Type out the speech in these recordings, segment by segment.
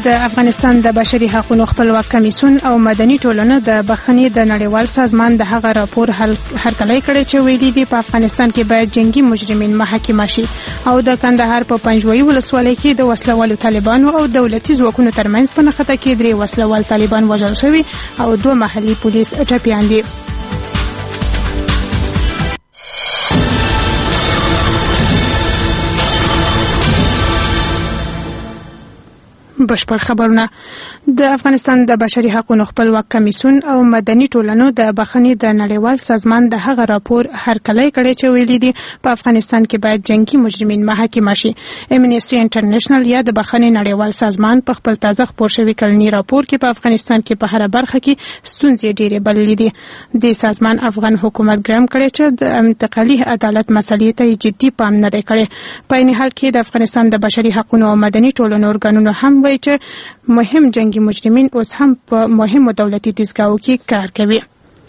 د افغانستان د بشري حقوقو خپلواک کمیسیون او مدني ټولنه د بخښنې د نړیوال سازمان د هغه راپور هرکلی کړی چې ویلي دي په افغانستان کې باید جنگي مجرمین محاکمه شي او د کندهار په پنجوایي ولسوالۍ کې د وسلوالو طالبانو او دولتي ځواکونو ترمنځ په نښته کې 3 وسلوال طالبان وژل شوي او 2 محلي پولیس ټپیان دي. بشپړ خبرونه. د افغانستان د بشري حقوقو خپلواک کمیسیون او مدني ټولنو د بخښنې د نړیوال سازمان د هغه راپور هرکلی کړی چې ویلي دي په افغانستان کې باید جنگي مجرمین محاکمه شي. امنیسټي انټرنیشنل یا د بخښنې نړیوال سازمان په خپل تازه خپور شوي کلني راپور کې په افغانستان کې په هره برخه کې ستونزې ډېرې بللې دي. د سازمان افغان حکومت ګرم کړی چې د انتقالي عدالت مسلې ته جدي پام نه دی کړی. په عین حال کې د افغانستان د بشري حقوقو او مدني ټولنو ارګانونو هم وایي چې مهم جنگي مجرمین اوس هم په مهمو دولتي دستګاوو کې کار کوي.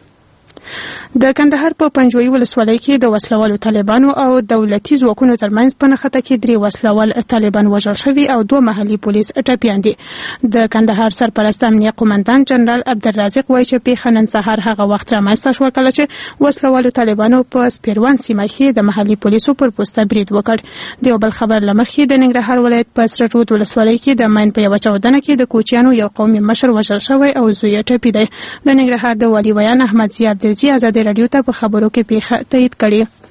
د کندهار په پنجوایي ولسوالۍ کې د وسلوالو طالبانو او دولتي ځواکونو ترمنځ په نښته کې 3 وسلوال طالبان وژل شوي او 2 محلي پولیس ټپیان دي. د کندهار سرپرست امنیه قومندان جنرال عبدالرازق وایي چې پیښه نن سهار هغه وخت رامنځته شوه کله چې وسلوالو طالبانو په سپیروان سیمه کې د محلي پولیسو پر پوسته برید وکړ. د یو بل خبر له مخې د ننګرهار ولایت په سره رود ولسوالۍ کې د ماین په یوه چاودنه کې د کوچیانو یو قومي مشر وژل شوی او زوی یې ټپي دی. د ننګرهار د والي ویان احمد ضیا عبدالزي ازادي رادیو ته په خبرو کې پیښه تایید کړي.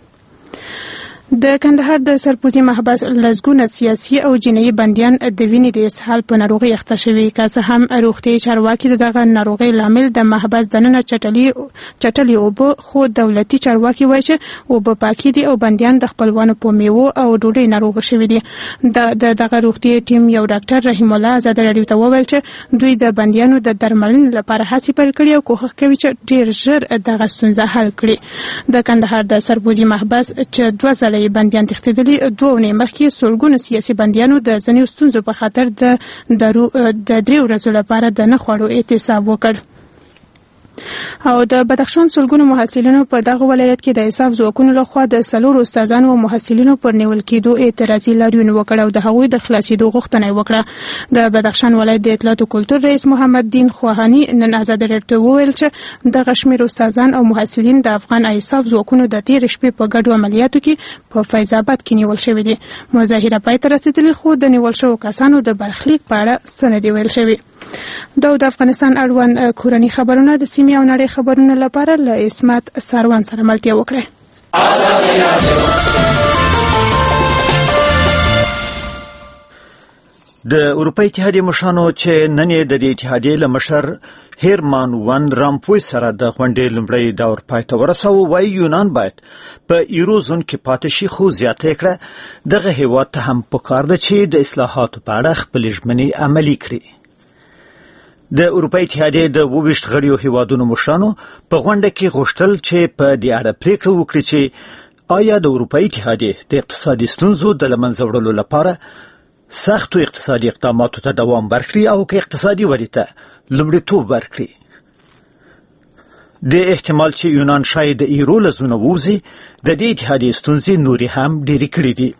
د کندهار د سرپوزي محبس لزګونه سیاسي او جنایي بندیان د وینې د اسهال په ناروغي اخته شوي. که څه هم روغتیايي چارواکي دغه ناروغۍ لامل د محبس دننه چټلي اوبه، خو دولتي چارواکي وایي چې اوبه پاکي دي او بندیان د خپلوانو په میوو او ډوډۍ ناروغ شوي دي. دغه روغتیايي ټیم یو ډاکټر رحیم الله ازادي رادیو ته وویل چې دوی د بندیانو د درملنې لپاره هڅې پیل کړي او کوښښ کوي چې ډیر ژر دغه ستونزه حل کړي. د کندهار د سرپوزي محبس چې 2 ځله بندیان تښتېدلي 2 اونۍ مخکې سلګونو سیاسي بندیانو د ځینو ستونزو په خاطر د 3 ورځو لپاره د نه خوړو اعتصاب وکړ. او د بدخشان سلګونو محصلینو په دغه ولایت کې د انصاف ځواکونو لخوا د 4 استادانو او محصلینو پر نیول کېدو اعتراضي لاریون وکړ او د هغوی د خلاصېدو غوښتنه وکړه. د بدخشان ولایت د اطلاعات او کلتور رئیس محمد دین خوهانی نن ازادي رادیو ته وویل چې دغه شمېر استادان او محصلین د افغان انصاف ځواکونو د تېرې شپې په ګډو عملیاتو کې په فیض آباد کې نیول شوي دي. مظاهره پای ته رسېدلې خو د نیول شوو کسانو د برخلیک په اړه څه نه دي ویل شوي. دا د افغانستان اړوند کورني خبرونه د سیمې او نړۍ خبرونه لپاره له اسمت ساروان سره ملتیا وکړه. د اروپا اتحادیې مشرانو چې نن یې د اتحادیې له مشر هیرمان وان رامپوی سره د غونډې لومړی دور پای ته ورساوه، وایي یونان باید په یورو زون کې پاتې شي، خو زیاته کړه دغه هیواد ته هم پکار ده چې د اصلاحاتو په اړه خپلې ژمنې عملي کړي. د اروپا اتحادیې د 22 غړیو هیوادونو مشرانو په غونډه کې غوښتل چې په دې اړه پریکړه وکړي چې آیا د اروپا اتحادیې د اقتصادي ستونزو د له منځه وړلو لپاره سختو اقتصادي اقداماتو ته دوام ورکړي او که اقتصادي ودې ته لومړیتوب ورکړي. د احتمال چې یونان شاید د ایرو له زونه ووځي د دې اتحادیې ستونزې نورې هم ډېرې کړې دي.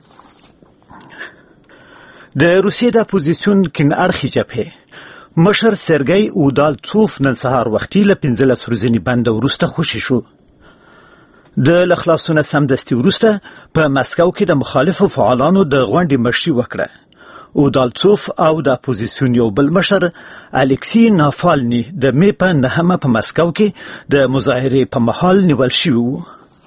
د روسیې د اپوزیسیون کین اړخي جبهې مشر سرګی اودالڅوف نن سهار وختي له 15 ورځې بند وروسته خوشی شو. د لخلاصونه سمدستي وروسته په مسکو کې د مخالفو فعالانو د غونډې مشري وکړه. اودالڅوف او د اپوزیسیون یو بل مشر الکسی نافالني د می په 9 په مسکو کې د مظاهرې په محل نیول شوی وو.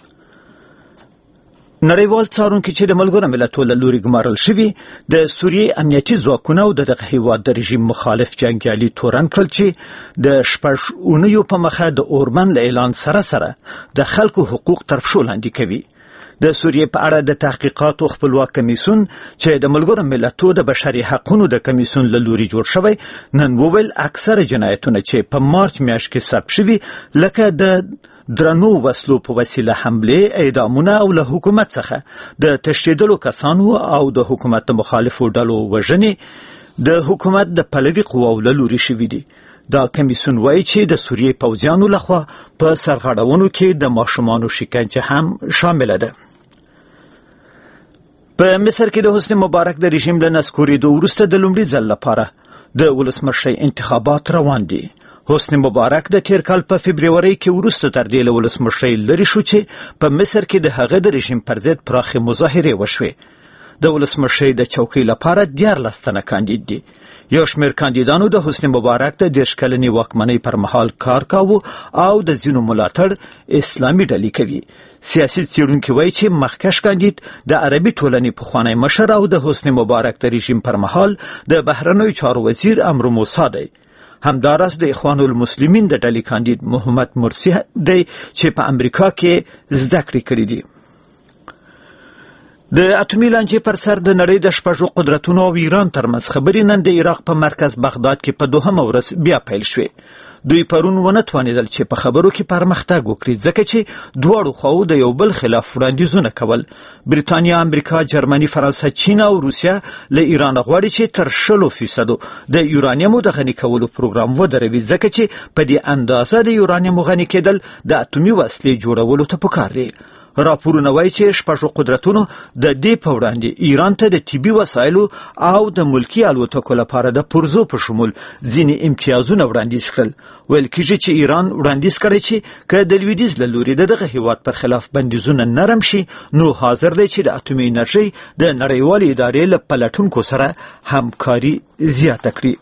نړیوال څارونکي چې د ملګرو ملتونو له لوري ګمارل شوي د سوریې امنیتي ځواکونه او دغه هیواد د رژیم مخالف جنګیالي تورن کړل چې د 6 اونیو په مخه د اورمن له اعلان سره د خلکو حقوق تر پښو لاندې کوي. د سوریې په اړه د تحقیقاتو خپلواک کمیسیون چې د ملګرو ملتونو د بشري حقوقو د کمیسیون له لوري جوړ شوی نن وویل اکثره جنایتونه چې په مارچ میاشت کې ثبت شوي لکه د درنو وسلو په وسیله حمله، اعدامونه او له حکومت څخه د تشدیدلو کسانو او د حکومت مخالفو ډلو وژنې د حکومت د پلوي قواو له لوري شوي دي. دا کمیسیون وایي چې د سوریې پوځیانو لخوا په سرغړونو کې د ماشومانو شکنجه هم شامل ده. په مصر کې د حسني مبارک د رژیم له نسکورېدو وروسته د لومړي ځل لپاره د ولسمشرۍ انتخابات روان دي. حسني مبارک د تیر کال په فبروري کې وروسته تر دې له ولسمشرۍ لرې شو چې په مصر کې د هغه د رژیم پر ضد پراخې مظاهرې وشوې. د ولسمشرۍ د چوکۍ لپاره 14 تنه کاندید دي. یو شمېر کاندیدانو د حسني مبارک د 10 کلنې واکمنۍ پر مهال کار کاوه او د ځینو ملاتړ اسلامي ډلې کوي. سیاسي څېړونکي وایي چې مخکښ کاندید د عربي ټولنې پخوانی مشر او د حسني مبارک د رژیم پر مهال د بهرنیو چارو وزیر امر موسی دی. همداراز د اخوان المسلمین د ډلې کاندید محمد مرسی دی چې په امریکا کې زده کړې کړې دي. د اټومي لانجې پر سر د نړۍ د 6 قدرتونو او ایران ترمنځ خبرې نن د عراق په مرکز بغداد کې په 2مه ورځ بیا پیل شوې. دوی پرون ونه توانېدل چې په خبرو کې پرمختګ وکړي ځکه چې دواړو خواو د یو بل خلاف وړاندیزونه کول. بریتانیا، امریکا، جرمني، فرانسه، چین او روسیا له ایران غواړي چې تر 60% د یورانیمو د غني کولو پروګرام ودروي ځکه چې په دې اندازه د یورانیمو غني کېدل د اټومي وسلې جوړولو ته پکار دی. راپورونه وایي چې 6 قدرتونو د دې په وړاندې ایران ته د طبي وسایلو او د ملکی الوتکو لپاره د پرزو په شمول ځینې امتیازونه وړاندیز کړل. ویل کېږي چې ایران وړاندیز کړی چې که د لویدیځ له لوري دغه هیواد پر خلاف بندیزونه نرم شي نو حاضر دی چې د اټومي انرژۍ د نړیوالې ادارې له پلټونکو سره همکاري زیاته کړي.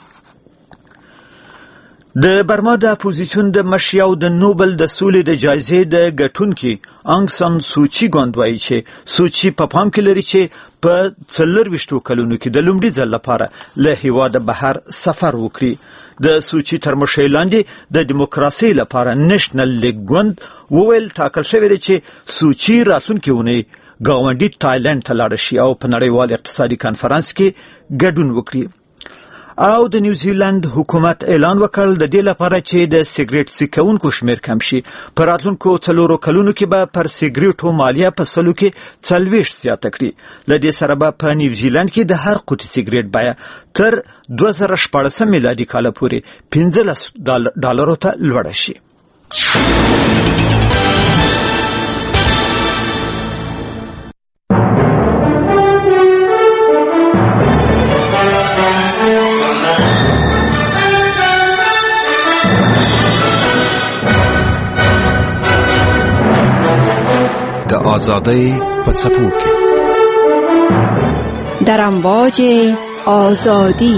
د برما د اپوزیسیون د مشر او د نوبل د سولې د جایزې د ګټونکي انګ سان سوچي ګوند وایي چې سوچي په پام کې لري چې په 24 کلونو کې د لومړي ځل لپاره له هیواده بهر سفر وکړي. د سوچي تر مشرۍ لاندې د دیموکراسۍ لپاره نېشنل لیګ ګوند وویل ټاکل شوی دی چې سوچي راتلونکې اونۍ ګاونډي تایلند ته لاړه شي او په نړیوال اقتصادي کانفرنس کې ګډون وکړي. او د نیوزیلند حکومت اعلان وکړ د دې لپاره چې د سیګریټ څکونکو شمیر کم شي. په راتلونکو 4 کلونو کې به پر سیګریټو مالیه په سلو کې 40 زیاته کړي. له دې سره به په نیوزیلند کې د هر قوطي سیګریټ بیه تر 2014 میلادي کال پورې $15 ته لوړه شي. د آزادۍ په څپو کې در امواج آزادی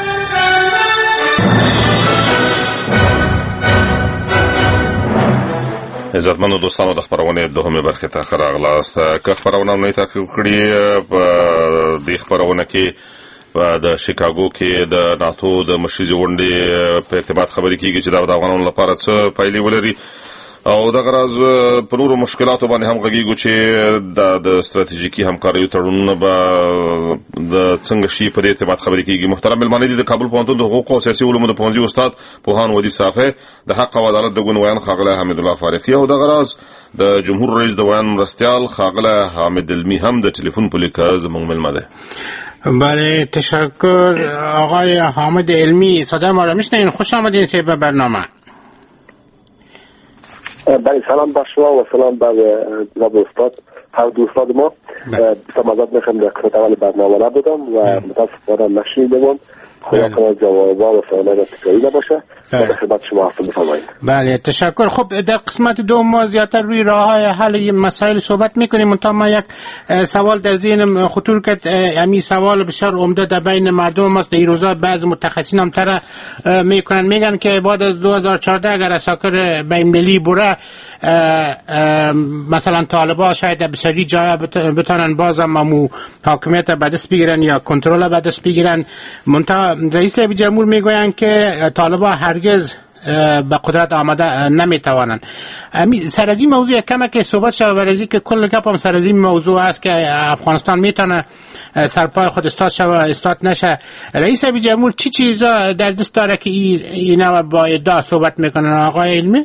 عزتمنو دوستانو د خبرونې دوهمه برخه ته راغلاست. که خبرونه نه تعقیب کړي په دې خبرونه کې د شیکاګو کې د ناتو د مشري غونډې په ارتباط خبرې کیږي چې د افغانانو لپاره څه پایلې ولري او د غراز په نورو مشکلاتو باندې هم غږیږي چې د ستراتیژیکي همکاریو تړونونه به د څنګه شي په دې ارتباط خبرې کیږي. محترم ملمانه دي د کابل پوهنتون د حقوق او سیاسي علومو د پوهنځي استاد پوهان ودی صافی د حق او عدالت د ګوند خاغله حمید الله فارقی او د غراز د جمهور رئیس د ویان مرستيال خاغله حامد علمی هم د ټلیفون په لیکه زموږ ملمانه. بله تشکر آقای حامد علمی. صدای ما را میشنوین؟ خوش آمدین به برنامه. بله سلام بر شما و سلام بر جناب استاد. هر دوستان ما سمازات میخوام در قسمت اول برنامه نبودم و متاسفانه نشنیدم. خدا کنه جوابا و سوالات تکراری نباشه. در خدمت شما هستم، بفرمایید. بله تشکر. خب در قسمت دوم ما زیادتر روی راه‌های حل مسائل صحبت میکنیم. منتها ما یک سوال در ذهنم خطور کرد. همین سوال بسیار عمده در بین مردم ماست. این روزا بعض متخصصین هم طرح میگن که بعد از 2014 اگر اساکر بین‌المللی بره مثلا طالبان شاید به سری جای بتونن بازم حاکمیت به دست بگیرن یا کنترل به دست بگیرن. منتها رئیس جمهور میگویند که طالبان هرگز به قدرت آمده نمیتوانند. سر از این موضوع کمه که صحبت شود برای که کل گپ هم سر از این موضوع است که افغانستان میتونه سرپای خود استاد شود استاد نشه. رئیس جمهور چی چیزا در دست داره که اینا با ادعا صحبت میکنن آقای علمی؟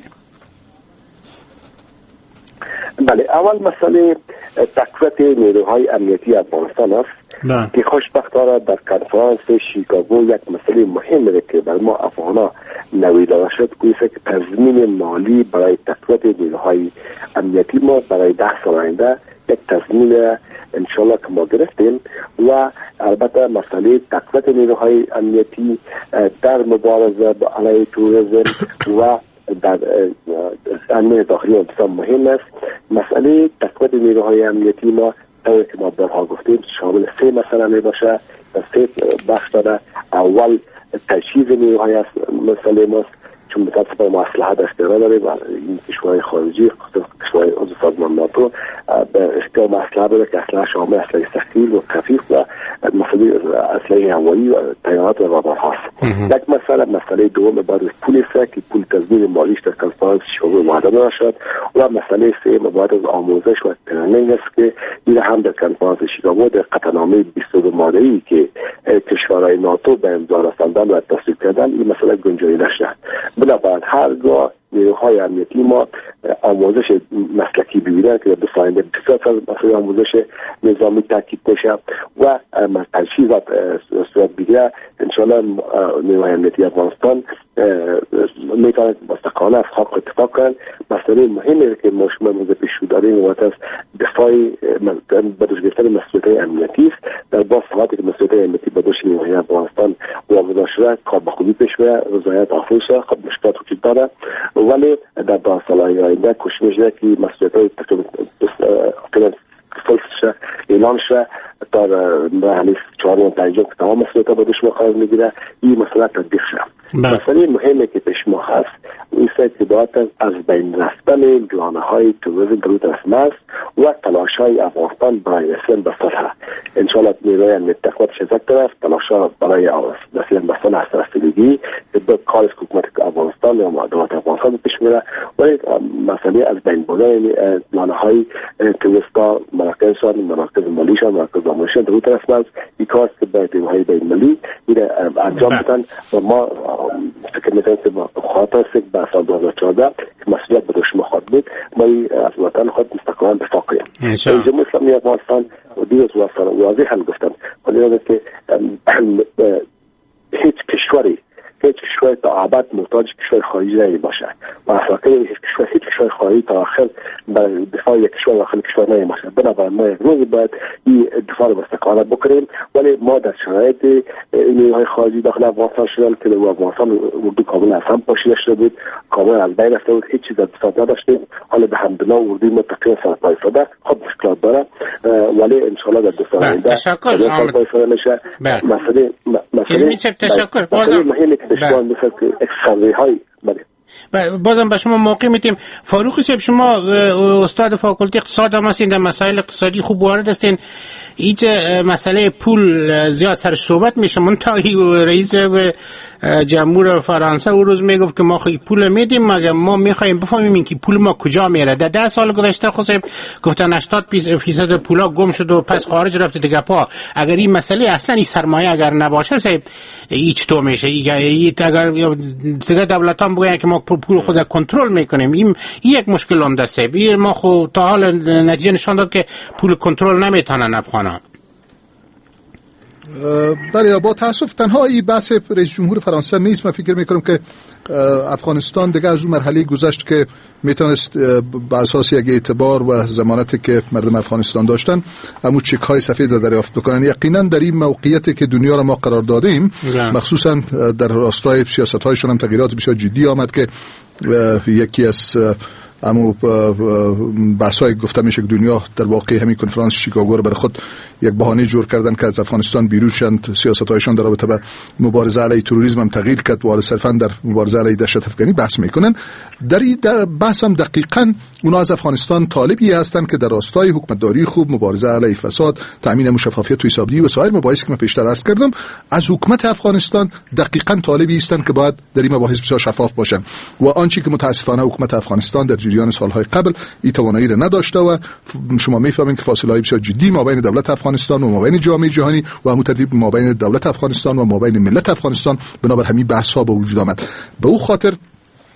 بله اول مسئله تقویت نیروهای امنیتی افغانستان است. که خوشبختانه در کنفرانس شیکاگو یک مسئله مهمی که بر ما افغانا نویده شد که تضمین مالی برای تقویت نیروهای امنیتی ما برای 10 سال آینده یک تضمین انشالله که ما گرفتیم و البته مسئله تقویت نیروهای امنیتی در مبارزه با علیه تروریسم و در امن داخلی بسیار مهم است. مسئله تقویت نیروهای امنیتی ما طوری که ما بارها گفتیم شامل 3 مسئله می باشه. 3 بخش داره. اول تجهیز نیروهای مسئله ماست، چون متاسفانه ما اسلحه در اختیار داریم و این کشورهای خارجی کشورهای عضو سازمان ناتو به اختیار اسلحه داره که اسلحه شامل اسلحه ثقیل و خفیف و مسئله اسلحه هوایی و طیارات و رادارهاست. یک مسئله دوم مبارزه پول است که پول تضمین مالیش در کنفرانس شیکاگو وعده شد و مسئله سوم مبارزه آموزش و ترنینگ است که این هم در کنفرانس شیکاگو در قطعنامه 22 ماده‌ای که کشورهای ناتو به امضا رساندن و تصویب کردن این مسئله گنجایش داشت. بنابراین هرگاه نیروهای امنیتی ما آموزش مسلکی ببینن که در ساینده بسیار مسئله آموزش نظامی تاکید بشه و تجهیزات صورت بگیره، انشاءالله نیروهای امنیتی افغانستان میتواند مستقلانه از خاک اتفاق کنند. مسئله مهمی که ما شما موضوع پیش رو داریم و از دفاع به دوش گرفتن مسئولیت امنیتی است. در با ساعتی که مسئولیت امنیتی به دوش نیروهای افغانستان واگذار شده کار به خوبی پیش میره، رضایت حاصل شده، خب مشکلات وجود داره ولی در 10 سال آینده کوشش میشه که مسئولیت تقریبا اعلان شده تا مرحله 4 و 5 که تمام مسئولیت به دوش قرار میگیره این مسئله تطبیق شده. مسئله مهمی که پیش ما هست ایست که باید از بین رفتن گلانه‌های تروریسم در رسم است و تلاش‌های افغانستان برای رسیدن به صلح. انشاءالله نیروی امنیت تقویتش از یک طرف، تلاش‌ها برای رسیدن به صلح از طرف دیگه به کار حکومت افغانستان و دولت افغانستان پیش میره ولی مسئله از بین بردن گلانه‌های تروریستا مراکزشان، مراکز مالیشان، مراکز آموزشی در رسم است. این کار که باید نیروهای بین‌المللی انجام بدن و ما فکر می‌کنم که ما خاطر است به سال 2014 مسئولیت به دوش ما خواهد بود. ما از وطن خود مستقلاً دفاع کنیم. جمهوری اسلامی افغانستان و دیگر واضح هم گفتن ولی که هیچ کشوری تا ابد محتاج کشور خارجی نباشه و اصلا هیچ کشور خارجی تا آخر برای دفاع یک کشور داخل کشور نباشه. بنابراین ما یک روز باید این دفاع رو مستقلانه بکنیم ولی ما در شرایط نیروهای خارجی داخل افغانستان شدن که در افغانستان اردو کامل از هم پاشیده شده بود، کامل از بین رفته بود، هیچ چیز از دفاع نداشتیم. حالا به حمدالله اردوی ما تقریبا سرپای شده، خب مشکلات داره ولی انشالله در 2 سال آینده سرپای شده میشه. مسئله مهمی که بشوان مثل اکسانوی های بازم به شما موقع میتیم. فاروق صاحب شما استاد فاکولته اقتصاد هم هستین، در مسائل اقتصادی خوب وارد هستین. هیچ مسئله پول زیاد سر صحبت میشه. منتهی رئیس جمهور فرانسه او روز میگفت که ما خیلی پول میدیم مگر ما میخوایم بفهمیم این که پول ما کجا میره. در 10 سال گذشته خصوصا گفتن 80% پولا گم شد و پس خارج رفته دیگه پا. اگر این مسئله اصلا این سرمایه اگر نباشه صاحب هیچ تو میشه. اگر دیگه دولت هم بگن که ما پول خود کنترل میکنیم این یک مشکل هم دسته. ما خود تا حال نتیجه نشان داد که پول کنترل نمیتونن افغانان. بله با تاسف تنها این بحث رئیس جمهور فرانسه نیست. من فکر میکنم که افغانستان دیگه از اون مرحله گذشت که میتونست به اساس یک اعتبار و ضمانتی که مردم افغانستان داشتن همون چک های سفید دریافت بکنن. یقینا در این موقعیتی که دنیا را ما قرار دادیم مخصوصا در راستای سیاست هایشون هم تغییرات بسیار جدی آمد که یکی از اما بحثای گفته میشه که دنیا در واقع همین کنفرانس شیکاگو رو برای خود یک بهانه جور کردن که از افغانستان بیرون شدن، سیاست‌هایشان در رابطه با مبارزه علیه تروریسم هم تغییر کرد و صرفاً در مبارزه علیه دهشت افغانی بحث میکنن. در این بحث هم دقیقاً اونا از افغانستان طالبی هستند که در راستای حکومتداری خوب، مبارزه علیه فساد، تامین شفافیت و حسابدهی و سایر مباحثی که من پیشتر عرض کردم، از حکومت افغانستان دقیقاً طالبی هستند که باید در این مباحث بسیار شفاف باشن و آنچه که متاسفانه حکومت افغانستان در جریان سالهای قبل این توانایی را نداشته و شما میفهمید که فاصله بسیار جدی ما بین دولت افغانستان و ما بین جامعه جهانی و همون ترتیب ما بین دولت افغانستان و ما بین ملت افغانستان بنابر همین بحث ها به وجود آمد. به او خاطر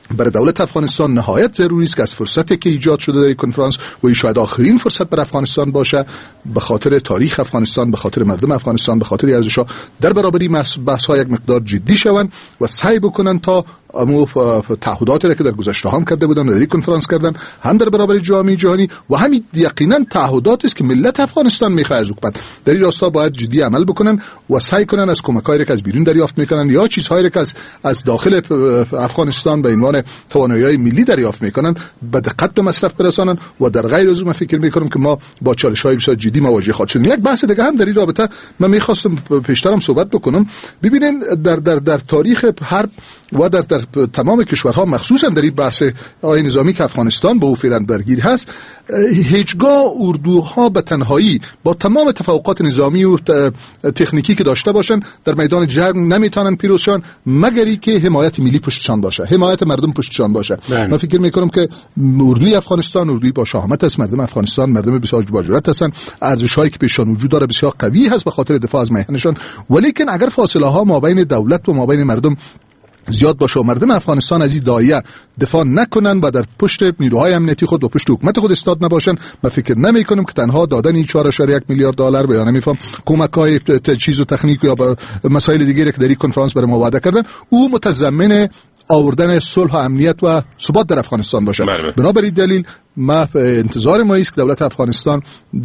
برای دولت افغانستان نهایت ضروری است که از فرصتی که ایجاد شده در این کنفرانس و این شاید آخرین فرصت بر افغانستان باشه، به خاطر تاریخ افغانستان، به خاطر مردم افغانستان، به خاطر ارزش‌ها در برابر بحث‌ها یک مقدار جدی شوند و سعی بکنن تا امو تعهداتی را که در گذشته هم کرده بودن در این کنفرانس کردن، هم در برابر جامعه جهانی و همین یقینا تعهداتی است که ملت افغانستان میخواد از حکومت در این راستا باید جدی عمل بکنن و سعی کنن از کمک‌هایی که از بیرون دریافت میکنن یا چیزهایی که از داخل افغانستان به عنوان توانایی‌های ملی دریافت میکنن به دقت به مصرف برسانن و در غیر از اون من فکر میکنم که ما با چالش‌های بسیار جدی مواجه خواهیم شد. یک بحث دیگه هم در این رابطه من میخواستم پیشترم صحبت بکنم. ببینید در تاریخ حرب و در تمام کشورها مخصوصا در این بحث آیین نظامی که افغانستان به او فعلا درگیر هست، هیچگاه اردوها به تنهایی با تمام تفوقات نظامی و تکنیکی که داشته باشن در میدان جنگ نمیتونن پیروز شن مگر اینکه حمایت ملی پشتشان باشه، حمایت مردم پشتشان باشه. من فکر میکنم که اردوی افغانستان اردوی با شهامت است، مردم افغانستان مردم بسیار با جرأت هستند، ارزش‌هایی که پیششان وجود داره بسیار قوی هست به خاطر دفاع از میهنشان، ولیکن اگر فاصله ها مابین دولت و مابین مردم زیاد باشه و مردم افغانستان از این دایره دفاع نکنن و در پشت نیروهای امنیتی خود و پشت حکومت خود استاد نباشن، من فکر نمی کنم که تنها دادن 4.1 میلیارد دلار به یا نمیفهم کمک‌های تجهیز و تکنیک یا مسائل دیگری که در این کنفرانس برای ما وعده کردن او متضمن آوردن صلح و امنیت و ثبات در افغانستان باشه. بنابراین دلیل ما انتظار ما است که دولت افغانستان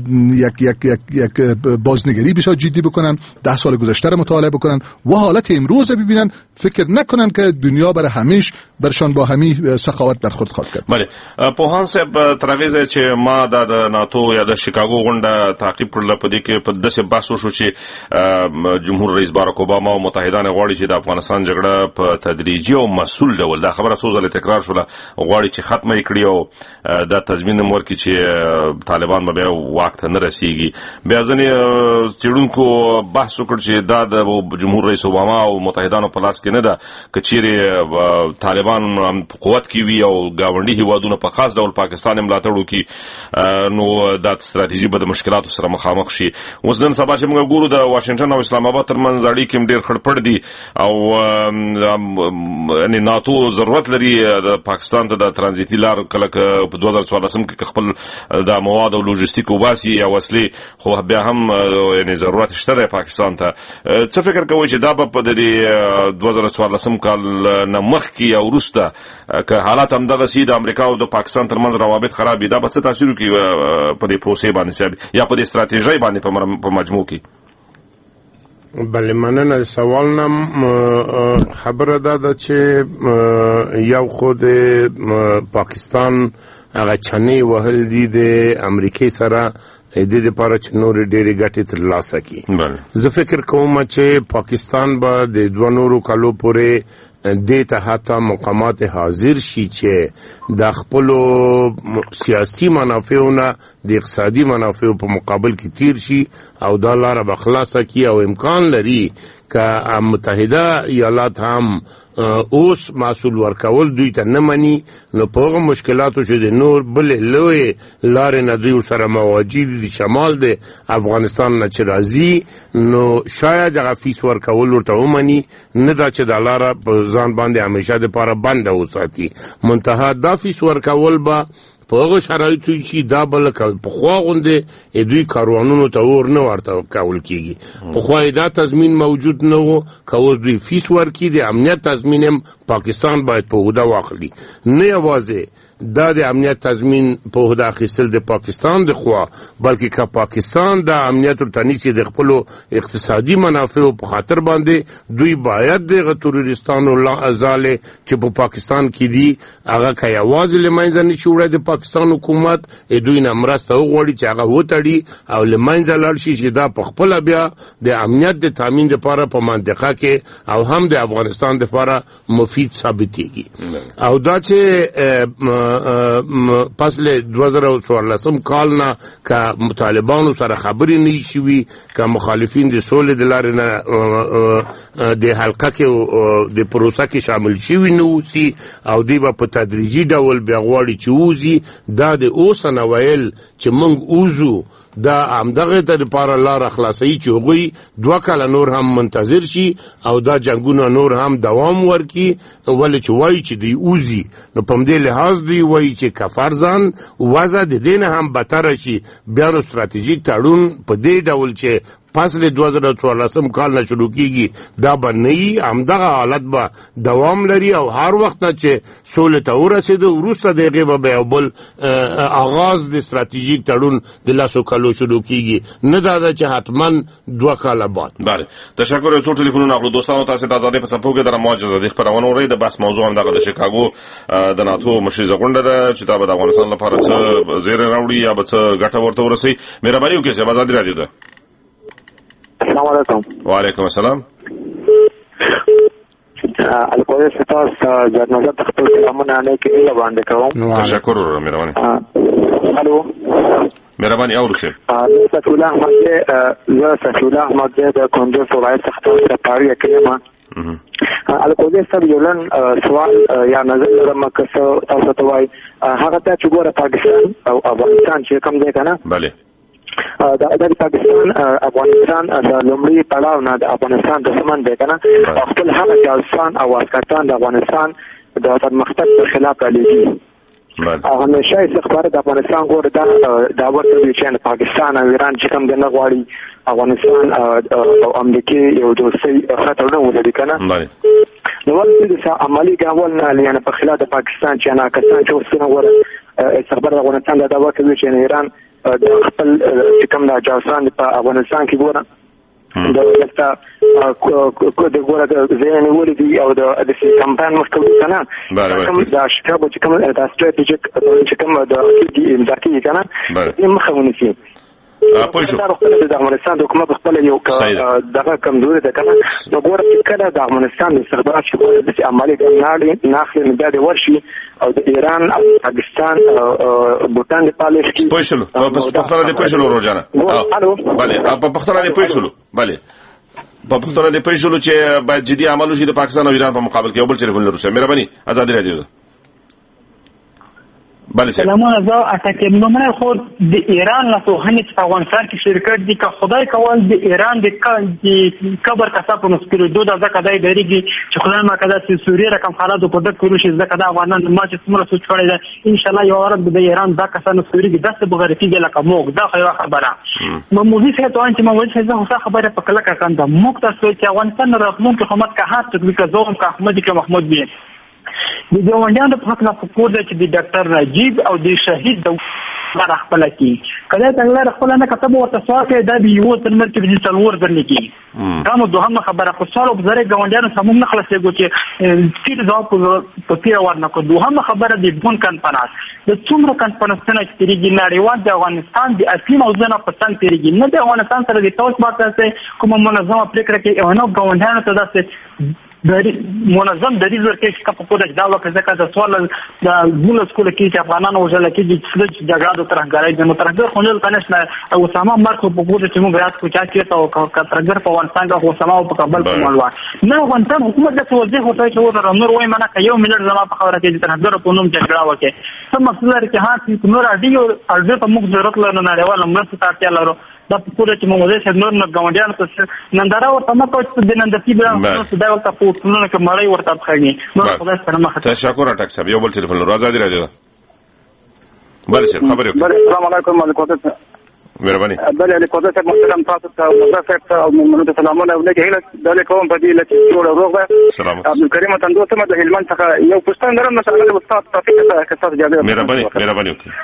یک بازنگری بسیار جدی بکنن، 10 سال گذشته را مطالعه بکنن و حالت امروز ببینن، فکر نکنن که دنیا برای همیش برشان با همین سخاوت برخورد خواهد کرد. بله پوهان صاحب ترویزه چې ما د ناتو یا د شیکاګو غونډه تعقیب کړل په دې کې په داسې بحث وشو چې جمهور رئیس باراک اوباما او متحدان غواړي چې د افغانستان جګړه په تدریجي او مسؤل ډول دا خبره څو ځله تکرار شوه غواړي چې ختمه کړي او د تضمین ورکړي چې طالبان به واک ته نه رسیږي. بیا ځنې چېړونکو بحث وکړ چې دا د جمهور رئیس اوباما او متحدانو په لاس کې نه ده که چیرې طالبان په قوت کې وي او ګاونډي هیوادونه په خاص ډول پاکستان ملاتړ وکړي نو دا ستراتیژي به د مشکلاتو سره مخامخ شي. اوس نن سبا چې موږ ګورو د واشنګټن او اسلام آباد ترمنځ اړیکې ډېر خړپړ دي او یعنې ناتو ضرورت لري د پاکستان ته د ترانزیتي لار کله په 2014 کې خپل د مواد او لوجستیک وباسي یا وسلې خو بیا هم یعنې ضرورت شته د پاکستان ته. څه فکر کوئ چې دا به په د 2014 کال نه مخکې یا وروسته که حالات همدغسې د امریکا او د پاکستان ترمنځ روابط خراب وي دا به څه تاثیر وکړي په دې پروسې باندې صاحب یا په دې ستراتیژۍ باندې په مجموع کې؟ بله مننه سوال نم خبره ده چې یو خود پاکستان هغه چنې وهل دي د امریکای سره د دې لپاره چې نور ډېرې ګټې ترلاسه کړي. زه فکر کوم چې پاکستان به د 2 نورو کالو پورې دې ته حتی مقامات حاضر شي چې د خپلو سیاسي منافعو نه د اقتصادي منافعو په مقابل کې تیر شي او دا لاره به خلاصه کړي او امکان لري که متحده ایالات هم اوس مسؤل ورکول دوی ته نه مني نو په هغه مشکلاتو چې د نور بلې لویې لارې نه دوی سره مواجه دي د شمال د افغانستان نه چې راځي نو شاید هغه فیس ورکول ورته ومني، نه دا چې دا لاره په ځان باندې همیشه دپاره بنده وساتي. منتها دا فیس ورکول به په هغه شرایطو چې دا به لکه پخوا غوندې دوی کاروانونو ته اور نه ورته کول کېږي. پخوا یې دا تضمین موجود نه و که اوس دوی فیس ورکړي د امنیت تضمین هم پاکستان باید په عهده واخلي. نه یوازې دا د امنیت تضمین په عهده اخیستل د پاکستان د خوا بلکې که پاکستان د امنیت ورته نیسي د خپلو اقتصادي منافعو په خاطر باندې دوی باید دغه تروریستانو ځالې چې په پاکستان کې دي هغه که یوازې له منځه نشي وړی د پاکستان حکومت دوی نه مرسته وغواړي چې هغه وتړي او له منځه لاړ شي چې دا پخپله بیا د امنیت د تامین لپاره په منطقه کې او هم د افغانستان لپاره مفید ثابتېږي. او دا چې پس له 2014 کال نه که طالبانو سره خبرې نه شوي که مخالفین د سولې د لارې نه د حلقه کې د پروسه کې شامل شوي نه اوسي او دوی به په تدریجي ډول بیا غواړي چې ووځي. دا د اوسه نه ویل چې موږ وځو دا همدغه ته لپاره لار خلاصي چې هغوی 2 کاله نور هم منتظر شي او دا جنگونه نور هم دوام ورکي ولې چې وایي چې دی اوزي نو په دې لحاظ دی وایي چې کفرزان وضع د دین هم بدتر شي بیا نو ستراتیژیک تړون په دې ډول چې پس له 2014 کال نه شروع کیږي دا باندې همدغه حالت به دوام لري او هر وخت چې سولې ته ورسېده وروسته دغه به بل آغاز د ستراتیژیک تړون د لاسو کالو شروع کیږي نه دا چې حتما 2 کال بعد. بله تشکر. یو څو ټلیفونونه اخلو دوستانو. تاسو د آزادۍ په صفحو کې د معجزه د خبرونو لري. د بس موضوع هم دغه د شیکاګو د ناتو مشري غونډه ده چې دا به د افغانستان لپاره څه زیری راوړي یا به څه ګټه ورته ورسي. مهرباني وکړئ چې آزادۍ رادیو ده. السلام علیکم. وعلیکم السلام. الکوزه ستاسو جنازه تخپل سلامونه نه کېږي باندې کوم. تشکر. مهرباني. الو مهرباني اورسه. سفی الله احمد د کندوز ولایت څخه سپاری کلمه. الکوزه ستاسو یولن سوال یا نظر لرم که تاسو ته وایي هغه ته چې ګوره پاکستان او افغانستان چې کوم دی کنه. بله. د پاکستان افغانستان د لومړي پړاو نه د افغانستان دښمن دی کنه. خپل هغه جاسوسان او عسکران د افغانستان د پرمختګ په خلاف رالیږي. همیشه استخبارات د افغانستان ګور دا ورته دي چې پاکستان او ایران چې کوم نه غواړي افغانستان او امریکا یو دوستي خطرونه ولري کنه. نو ولې د عملی ګامول نه یعنی په خلاف د پاکستان چې نه کسان چې وسنه ور استخبارات افغانستان دا ورته دي چې ایران د خپل چې کوم د جاسوسان په افغانستان کې ګوره د لکه د ګوره د ځینې ولدي او د کمپاین مشکل کنه. کوم د شکایت چې کوم د استراتیژیک چې کوم د امدادي کنه دې مخه ونیسي. د افغانستان حکومت خپل یو دغه کمزوري ده کنه. نو ګوره کله د افغانستان استخبارات چې د عملي ګڼاړي ناخلي مدد ورشي او د ایران او پاکستان بوتان د پالیش کې پښلو په پختره د پښلو روزانه. بله په پختره د پښلو. بله په پختره د پښلو چې باید جدي عمل وشي د پاکستان او ایران په مقابل کې. یو بل ټلیفون لرو. مهرباني آزادۍ رادیو ده. بله سلامونه. زه اتکه نومره خو د ایران له توهنې په افغانستان کې شرکت دي که خدای کول د ایران د کبر کسب نو سپیرو دو د زکه دای دیږي چې خدای ما کده چې سوریه رقم حالات په دغه کړو شي زکه دا افغانان ما چې څومره سوچ کړی ده ان شاء الله یو ورځ د ایران دا کسانو سوریه کې داسې بغیرتی دی لکه موږ دا خو خبره مموزي څه ته ان چې مو څه زه خبره په کله کا کنده موږ تاسو چې افغانستان راتلونکي حکومت کا هات تطبیق زوم کا احمد کې محمود بي د ګوندانو په حق نه پکور چې د ډاکټر نجیب او د شهید د غره خپل کی کله څنګه خپل نه کتب ورته سواکه د یو ترمر کې د څلور درنه کی دا مو دوه خبره خو سره بزره ګوندانو سمون نه خلاصېږي چې تیر ځاو په تیر ورنه کو دوه خبره د بون کانفرنس د څومره کانفرنسونه چې تیریږي نړیوال د افغانستان د اصلي موضوعونه په څنګه تیریږي نه د افغانستان سره د توس باسه کوم منظمه پریکړه کې نو ګوندانو ته داسې منظم دریز ورکړي چې په کوډه دا وکړه ځکه د سوال د ګول سکول کې چې افغانانو وژل کېږي چې جګړه د ترهګرۍ د مترګر خونل کنيش نه او اسامه مرکو په کوډه چې موږ رات کو چا کې او ترهګر په افغانستان کې اسامه په کابل کې مالوا نه افغانستان حکومت د توجه هوته چې ور نور وای منه یو ملت زما په خبره کې چې ترهګر په نوم جګړه وکړي څه مقصد لري چې ها چې نور اډیو ارزه په موږ ضرورت لرنه نړیوال مرسته ته اړتیا لرو دا په کوډه چې موږ د نور نه ګاونډیانو ته ننداره ورته مکو چې د نندتی به دا ورته پوښتنه کې مړی ورته ښایي نو خدای سره مخ ته. تشکر اټک صاحب. یو بل ټلیفون لرو. آزادۍ رادیو. بله صاحب خبرې وکړئ. السلام علیکم ملکوت. مهرباني. بله ملکوت صاحب محترم تاسو ته مزه صاحب او موږ سلامونه او لکه هله د کوم په دې لته جوړ روغ ده. سلام. عبدالکریم تندو ته د هلمند څخه یو پښتون درم مثلا د استاد تفصیل ته تاسو اجازه. مهرباني وکړئ.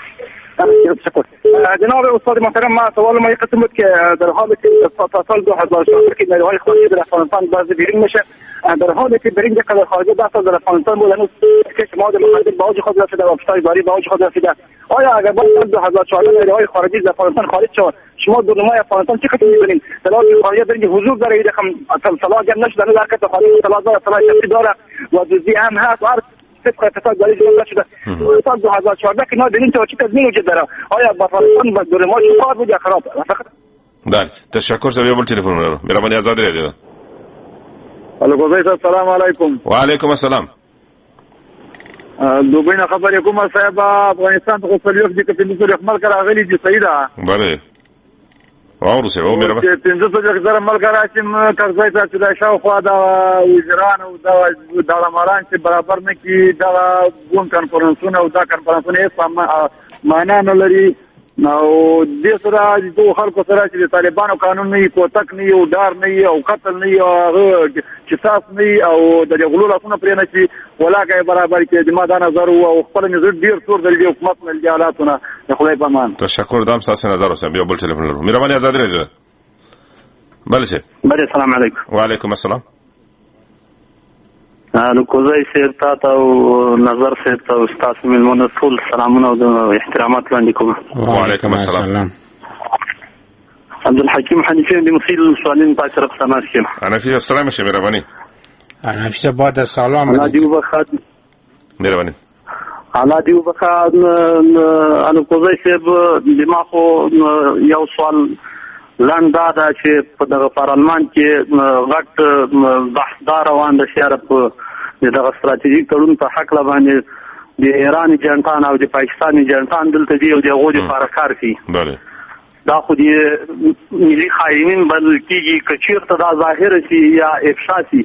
جناب استاد محترم ما سوال ما قسمت که در حالی که سال 2014 که نیروهای خارجی در افغانستان باز بیرون میشه در حالی که برین قدر خارجی بحث در افغانستان بود هنوز که شما در مخالفت با اوج خود رسیده و افشای باری با اوج خود رسیده آیا اگر بعد سال 2014 نیروهای خارجی در افغانستان خارج شد شما دورنمای افغانستان چه خطری می‌بینید؟ طلاق خارجی در اینجا حضور داره رقم طلاق جمع نشده در حرکت خارجی طلاق داره طلاق شخصی داره و جزئی هم هست طبق اتفاق داری جمع شده سال 2014 که در این توجیه تضمین وجود داره آیا با افغانستان با دورنمای چه بود یا خراب؟ بله تشکر صاحب. یو بل ټلیفون لرو. مهرباني آزادۍ رادیو. الو ګوزای صاحب سلام علیکم. وعلیکم السلام. دوبینه خبرې کومه صاحب افغانستان ته خو څلوېښت دي که پنځه څلوېښت ملکه راغلي دي صحیح ده بله واورو صاحب ومېرمه چې پنځه څلوېښت زره ملکه راشي کرزی ته چې دا شاوخوا دغه وزیران او دغه داړهماران چې برابر نه کړي دغه ګوند کنفرانسونه او دا کنفرانسونه هېڅ معنا نه لري او دې سره د دوو خلکو سره چې د طالبانو قانون نه وي کوتک نه وي او ډار نه وي او قتل نه وي او هغه قصاص نه وي او د غلو لاسونه پرې نه شي ولاکه برابر کې د ما دا نظر او خپل نظر ډیر تور د حکومت نه حالاتونه د خدای په امان تشکر دام تاسو نظر اوسم یو بل ټلیفون لرو مهرباني آزاد راځه بله سي بله السلام علیکم وعلیکم السلام نو کوزای سیر تا او نظر سیر تا استاد ملمون ټول سلامونه او احترامات وړاندې کوم وعلیکم السلام عبدالحکیم حنیفی د مسیل سوالین په طرف سماس کې حنیفی السلام شه مهرباني حنیفی بعد سلام الله دی وبخات مهرباني الله دی وبخات ان کوزای سیر دماغو یو سوال لنډه دا چې په دغه پارلمان کې غټ بحث دا روان د سیاره په دغه ستراتیژیک تړون په حق باندې د ایران جنټان او د پاکستان جنټان دلته دی او دغه لپاره کار کوي بله دا خو د ملي خاینین بلل کېږي که چېرته دا ظاهره شي یا افشا شي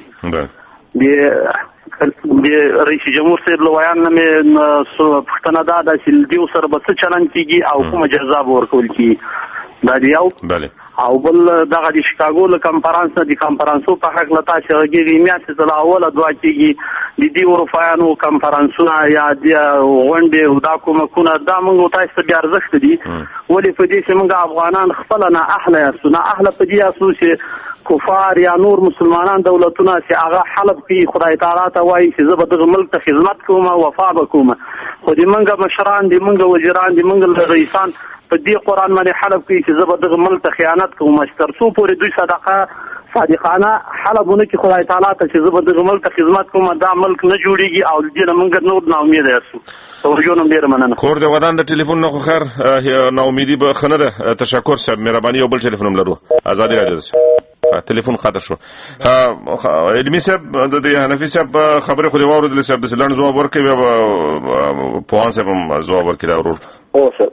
د رئیس جمهور صاحب له ویان نه مې پوښتنه دا ده چې دیو سره به څه چلند کېږي او کومه جزا به ورکول کېږي دا دی یو بله او بل دغه د شیکاګو له کنفرانس نه د کنفرانسو په حق له تاسو غږیږي میاشتې ته اوله دعا کېږي د دې اروپایانو کنفرانسونه یا د غونډې او دا کومکونه دا موږ تاسو ته بیا ارزښت دي ولې په دې چې موږ افغانان خپل نه اهله یاستو نه اهله په دې یاستو چې کفار یا نور مسلمانان دولتونه چې هغه حلب کوي خدای تعالی ته وایي چې زه به دغه ملک ته خدمت کوم او وفا به کوم خو د موږ مشران د موږ وزیران د موږ رئیسان په دې قرآن باندې حلب کوي چې زه به دغه ملک ته خیانت کوم چې تر څو پورې دوی صادقانه حلبونه کې خدای تعالی ته چې زه به دغه ملک ته خدمت کوم دا ملک نه جوړیږي او دې نه موږ نور نا امید یاستو توجه نم ډیر مننه کور د ودان د ټلیفون نه خو خیر نا امیدي به خنه ده تشکر صاحب مهرباني یو بل ټلیفون هم لرو ازادي راځي ټلیفون خاطر شو علمي صاحب د حنفي صاحب خبره خو دی واورد له صاحب د سلان جواب ورکړي په پوان صاحب جواب ورکړي دا ورور او سر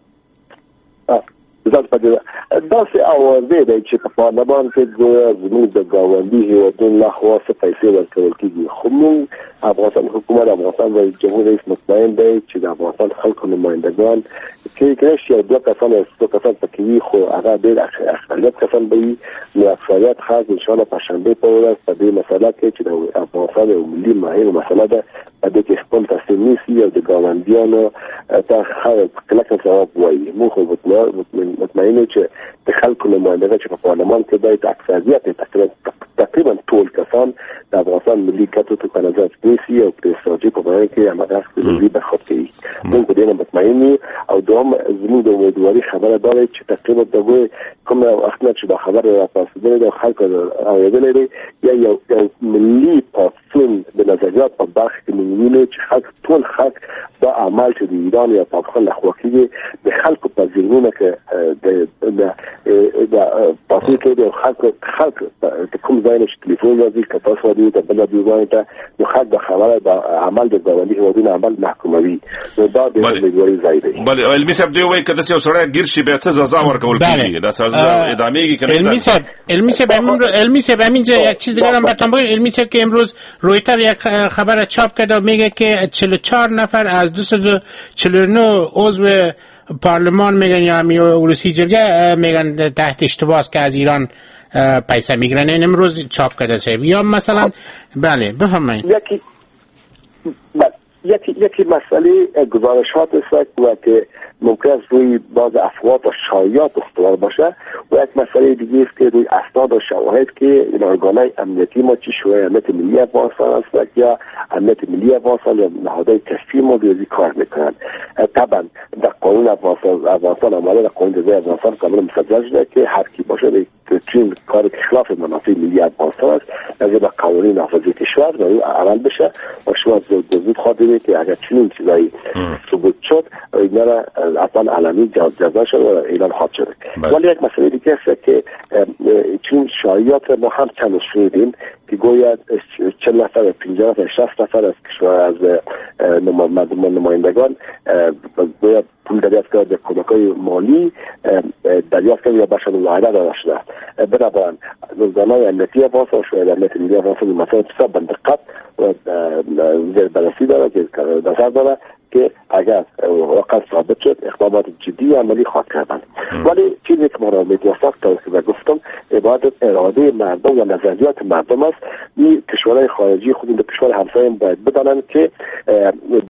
ځل په دې داسې اوازې دی چې په پارلمان کې زموږ د ګاونډي هېوادونو لخوا څه پیسې ورکول کېږي خو موږ افغانستان حکومت افغانستان رئیس جمهور رئیس مطمئن دی چې د افغانستان خلکو نمایندګان چې کله چې یو دوه کسان پکې وي خو هغه ډېر اکثریت کسان به وي نو اکثریت خاص انشاءالله په شنبې په ورځ په دې مسله کې چې د افغانستان یو ملي مهمه مسله ده په دې کې خپل تصمیم نیسي او د ګاونډیانو ته کلکه ځواب وایي موږ مطمئن یو چې د خلکو نمایندګان چې په پارلمان کې باید اکثریت تقریبا ټول کسان د افغانستان ملي ګټو ته په نظر نیسي او په استراتیژي په باندې کې همغه خپلې برخه کوي موږ په دې مطمئن یو او دوم زموږ د امیدواري خبره ده چې تقریبا دغه کوم وخت چې دا خبره راپاسېدلې ده خلکو اورېدلې ده یا یو ملي پاسون د نظریات په برخه کې ویني چې خلک ټول خلک دا عمل چې د ایران یا پاکستان لخوا کېږي د خلکو په ذهنونو کې د پاسې کې د خلک کوم ځای چې ټلیفون راځي که تاسو ودی ته بل دی وایي ته نو خلک د خبره د عمل د ګاونډي هیوادونو عمل محکوموي نو دا د امیدواري ځای دی بله علمي صاحب دی وایي که داسې یو سړی ګیر شي بیا څه سزا ورکول کېږي دا سزا ادامه‌ایږي که نه علمی صاحب همینجا یک چیز دیگر هم براتون بگم علمی صاحب که امروز رویتر یک خبر چاپ کرده و میگه که 44 نفر از 249 عضو پارلمان میگن یا اولوسی جرگه میگن تحت اشتباه است که از ایران پیسه میگیرن این امروز چاپ کرده صاحب یا مثلا بله بفرمایید یکی مسئله گزارشات است و که ممکن است روی بعض افواه و شایعات استوار باشه و یک مسئله دیگه است که روی اسناد و شواهد که این ارگانهای امنیتی ما چی شورای امنیت ملی افغانستان است یا امنیت ملی افغانستان یا نهادهای کشفی ما ریاضی کار میکنن طبعا در قانون افغانستان آمده در قانون جزای افغانستان قانون مسجل شده که هر کی باشه چین کار که خلاف منافع ملی افغانستان است از به قوانین نافذی کشور و او عمل بشه و شما زود خواهد که اگر چنین چیزایی ثبوت شد اینا را اصلا علمی جزا شد و اعلان خواهد شد. ولی یک مسئله دیگه است که چنین شایعات ما هم چند شنیدیم که گویا 40 نفر 50 نفر 60 نفر از کشور از نمایندگان گویا پول دریافت کرده کمک‌های مالی دریافت کرده یا بهشان وعده داده شده. بنابراین نظام‌های امنیتی افغانستان و شورای امنیت ملی افغانستان این مسائل بسیار به دقت و زیر بررسی داره که نظر داره که اگر واقعا ثابت شد اقدامات جدی عملی خواهد کردند. ولی چیزی که ما را می‌توافق که گفتم عبارت اراده مردم و نظریات مردم است. این کشورهای خارجی خود این کشور همسایه باید بدانند که